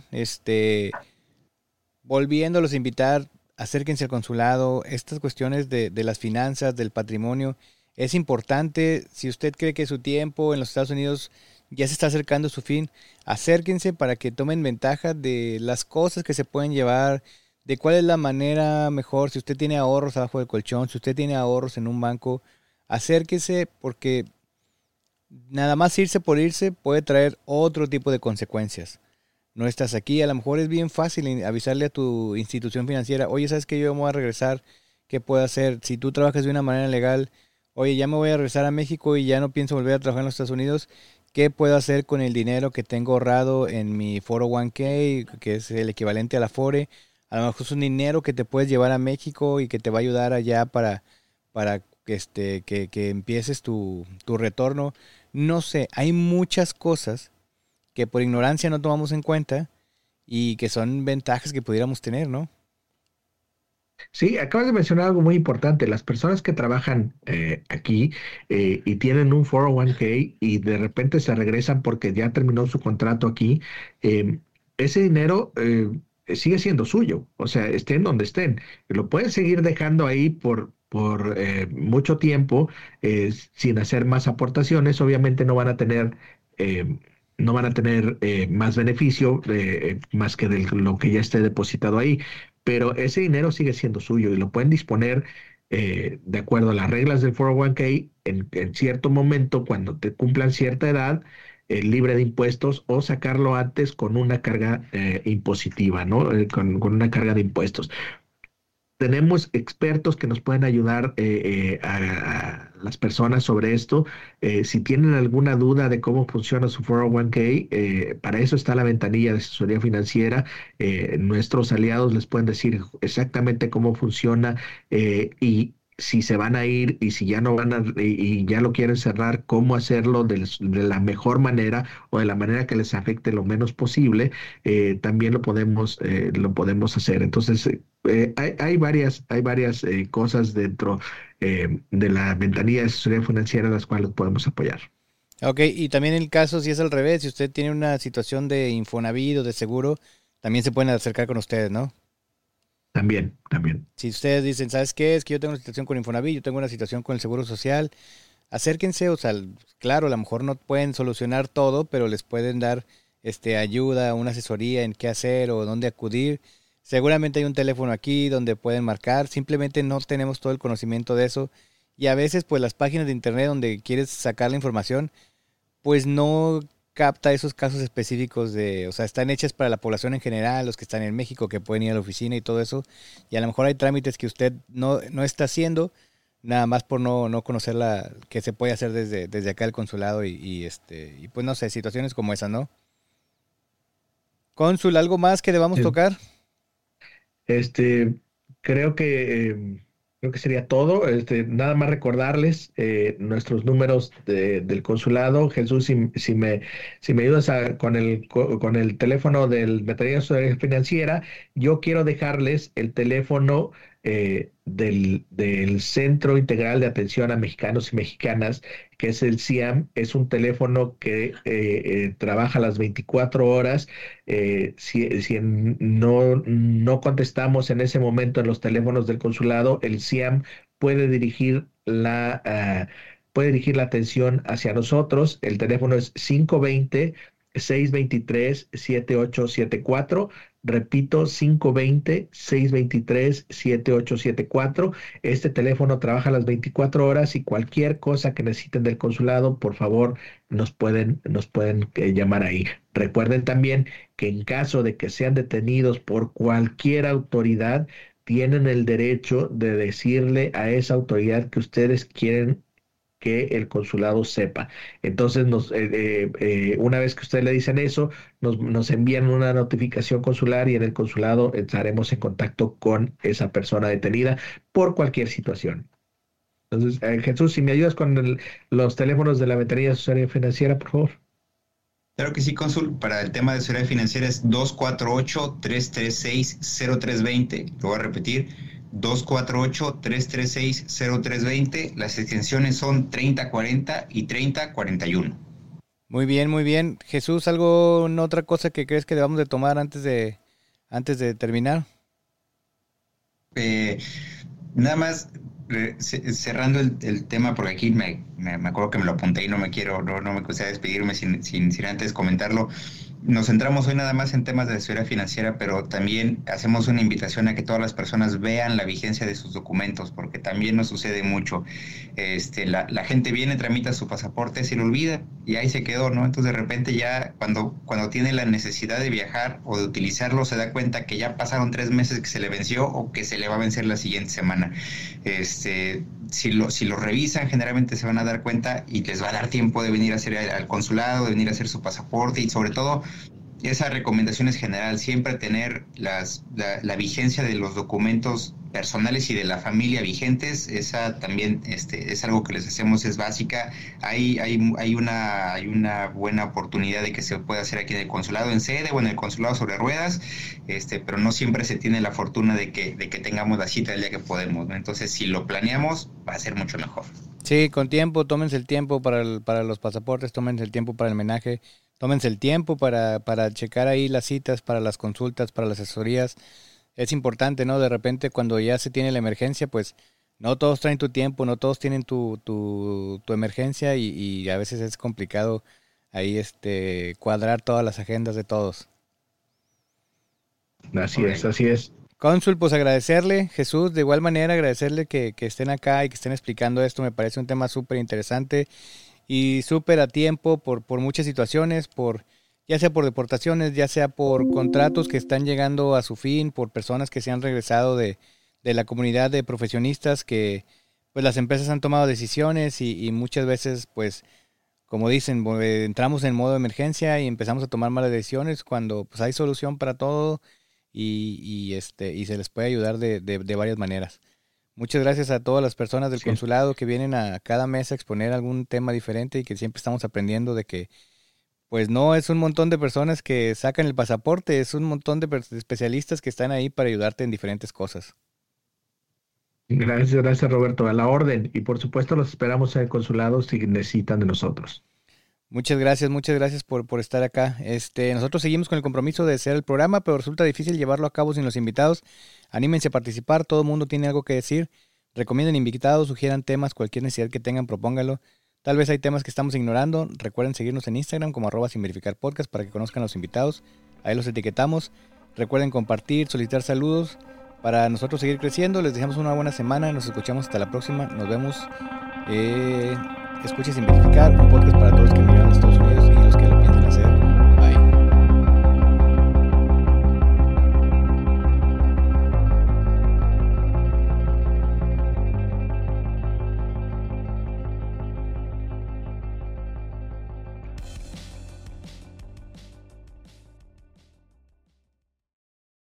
volviéndolos a invitar, acérquense al consulado, estas cuestiones de las finanzas, del patrimonio, es importante. Si usted cree que su tiempo en los Estados Unidos ya se está acercando a su fin, acérquense para que tomen ventaja de las cosas que se pueden llevar, de cuál es la manera mejor. Si usted tiene ahorros abajo del colchón, si usted tiene ahorros en un banco, acérquese, porque nada más irse por irse puede traer otro tipo de consecuencias. No estás aquí, a lo mejor es bien fácil avisarle a tu institución financiera, oye, ¿sabes qué? Yo me voy a regresar, ¿qué puedo hacer? Si tú trabajas de una manera legal, oye, ya me voy a regresar a México y ya no pienso volver a trabajar en los Estados Unidos, ¿qué puedo hacer con el dinero que tengo ahorrado en mi 401k, que es el equivalente a la Afore? A lo mejor es un dinero que te puedes llevar a México y que te va a ayudar allá para que empieces tu retorno. No sé, hay muchas cosas que por ignorancia no tomamos en cuenta y que son ventajas que pudiéramos tener, ¿no? Sí, acabas de mencionar algo muy importante. Las personas que trabajan aquí y tienen un 401k y de repente se regresan porque ya terminó su contrato aquí, eh, ese dinero sigue siendo suyo. O sea, estén donde estén. Lo pueden seguir dejando ahí por mucho tiempo sin hacer más aportaciones. Obviamente eh, no van a tener más beneficio más que de lo que ya esté depositado ahí, pero ese dinero sigue siendo suyo y lo pueden disponer de acuerdo a las reglas del 401k en cierto momento cuando te cumplan cierta edad, libre de impuestos o sacarlo antes con una carga impositiva, ¿no? Con una carga de impuestos. Tenemos expertos que nos pueden ayudar a las personas sobre esto. Si tienen alguna duda de cómo funciona su 401k, para eso está la ventanilla de asesoría financiera. Nuestros aliados les pueden decir exactamente cómo funciona y si se van a ir y si ya no van y ya lo quieren cerrar, cómo hacerlo de la mejor manera o de la manera que les afecte lo menos posible. También lo podemos hacer. Entonces, hay varias cosas dentro de la ventanilla de asesoría financiera en las cuales los podemos apoyar. Ok, y también el caso, si es al revés, si usted tiene una situación de Infonavit o de seguro, también se pueden acercar con ustedes, ¿no? También, también. Si ustedes dicen, ¿sabes qué? Es que yo tengo una situación con Infonavit, yo tengo una situación con el Seguro Social, acérquense, o sea, claro, a lo mejor no pueden solucionar todo, pero les pueden dar ayuda, una asesoría en qué hacer o dónde acudir. Seguramente hay un teléfono aquí donde pueden marcar, simplemente no tenemos todo el conocimiento de eso y a veces pues las páginas de internet donde quieres sacar la información pues no capta esos casos específicos o sea, están hechas para la población en general, los que están en México, que pueden ir a la oficina y todo eso, y a lo mejor hay trámites que usted no está haciendo, nada más por no conocer que se puede hacer desde acá el consulado y pues no sé, situaciones como esa, ¿no? Cónsul, ¿algo más que debamos Sí. tocar? Este, creo que, creo que sería todo. Nada más recordarles nuestros números del consulado. Jesús, si me ayudas con el teléfono del Ventanilla de Asesoría Financiera, yo quiero dejarles el teléfono del Centro Integral de Atención a Mexicanos y Mexicanas, que es el CIAM. Es un teléfono que trabaja las 24 horas. Si no contestamos en ese momento en los teléfonos del consulado, el CIAM puede dirigir puede dirigir la atención hacia nosotros. El teléfono es 520-623-7874. Repito, 520-623-7874. Este teléfono trabaja las 24 horas y cualquier cosa que necesiten del consulado, por favor, nos pueden llamar ahí. Recuerden también que en caso de que sean detenidos por cualquier autoridad, tienen el derecho de decirle a esa autoridad que ustedes quieren que el consulado sepa. Entonces, una vez que ustedes le dicen eso, nos envían una notificación consular y en el consulado estaremos en contacto con esa persona detenida por cualquier situación. Entonces, Jesús, si me ayudas con los teléfonos de la Ventanilla de Asesoría Financiera, por favor. Claro que sí, cónsul. Para el tema de seguridad financiera es 248-336-0320. Lo voy a repetir, 248-336-0320. Las extensiones son 3040 y 3041. Muy bien, muy bien. Jesús, otra cosa que crees que debamos de tomar antes de terminar? Eh, Nada más cerrando el tema, porque aquí me acuerdo que me lo apunté y no me gustaría despedirme sin antes comentarlo. Nos centramos hoy nada más en temas de seguridad financiera, pero también hacemos una invitación a que todas las personas vean la vigencia de sus documentos, porque también nos sucede mucho. La gente viene, tramita su pasaporte, se lo olvida y ahí se quedó, ¿no? Entonces de repente ya cuando tiene la necesidad de viajar o de utilizarlo, se da cuenta que ya pasaron 3 meses que se le venció o que se le va a vencer la siguiente semana. Si lo revisan, generalmente se van a dar cuenta y les va a dar tiempo de venir a hacer al consulado, de venir a hacer su pasaporte y sobre todo esa recomendación es general, siempre tener la vigencia de los documentos personales y de la familia vigentes. Esa también es algo que les hacemos, es básica. Hay una buena oportunidad de que se pueda hacer aquí en el consulado en sede o en el consulado sobre ruedas, pero no siempre se tiene la fortuna de que tengamos la cita el día que podemos, ¿no? Entonces, si lo planeamos, va a ser mucho mejor. Sí, con tiempo, tómense el tiempo para los pasaportes, tómense el tiempo para el homenaje, tómense el tiempo para checar ahí las citas, para las consultas, para las asesorías. Es importante, ¿no? De repente cuando ya se tiene la emergencia, pues no todos traen tu tiempo, no todos tienen tu emergencia y a veces es complicado ahí cuadrar todas las agendas de todos. Así es, así es. Cónsul, pues agradecerle, Jesús, de igual manera agradecerle que estén acá y que estén explicando esto, me parece un tema súper interesante y súper a tiempo por muchas situaciones, ya sea por deportaciones, ya sea por contratos que están llegando a su fin, por personas que se han regresado de la comunidad de profesionistas que pues las empresas han tomado decisiones y muchas veces pues como dicen, entramos en modo de emergencia y empezamos a tomar malas decisiones cuando pues hay solución para todo y se les puede ayudar de varias maneras. Muchas gracias a todas las personas del consulado que vienen a cada mes a exponer algún tema diferente y que siempre estamos aprendiendo de que pues no es un montón de personas que sacan el pasaporte, es un montón de especialistas que están ahí para ayudarte en diferentes cosas. Gracias Roberto, a la orden. Y por supuesto los esperamos en el consulado si necesitan de nosotros. Muchas gracias por estar acá. Nosotros seguimos con el compromiso de hacer el programa, pero resulta difícil llevarlo a cabo sin los invitados. Anímense a participar, todo el mundo tiene algo que decir. Recomienden invitados, sugieran temas, cualquier necesidad que tengan, propóngalo. Tal vez hay temas que estamos ignorando. Recuerden seguirnos en Instagram como @sinverificarpodcast para que conozcan a los invitados. Ahí los etiquetamos. Recuerden compartir, solicitar saludos para nosotros seguir creciendo. Les deseamos una buena semana. Nos escuchamos hasta la próxima. Nos vemos. Escuche Sin Verificar, un podcast para todos los que miran a Estados Unidos.